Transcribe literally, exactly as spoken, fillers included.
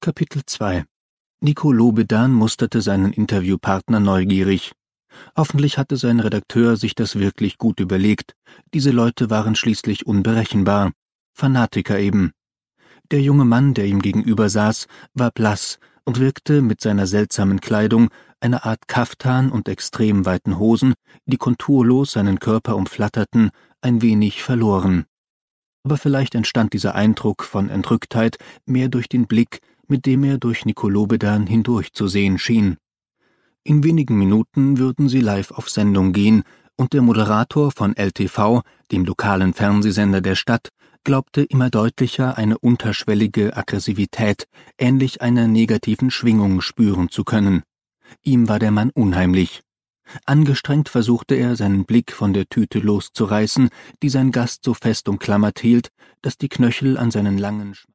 Kapitel zwei Nico Lobedan musterte seinen Interviewpartner neugierig. Hoffentlich hatte sein Redakteur sich das wirklich gut überlegt. Diese Leute waren schließlich unberechenbar. Fanatiker eben. Der junge Mann, der ihm gegenüber saß, war blass und wirkte mit seiner seltsamen Kleidung, einer Art Kaftan und extrem weiten Hosen, die konturlos seinen Körper umflatterten, ein wenig verloren. Aber vielleicht entstand dieser Eindruck von Entrücktheit mehr durch den Blick, mit dem er durch Nico Lobedan hindurchzusehen schien. In wenigen Minuten würden sie live auf Sendung gehen, und der Moderator von L T V, dem lokalen Fernsehsender der Stadt, glaubte immer deutlicher eine unterschwellige Aggressivität, ähnlich einer negativen Schwingung spüren zu können. Ihm war der Mann unheimlich. Angestrengt versuchte er, seinen Blick von der Tüte loszureißen, die sein Gast so fest umklammert hielt, dass die Knöchel an seinen langen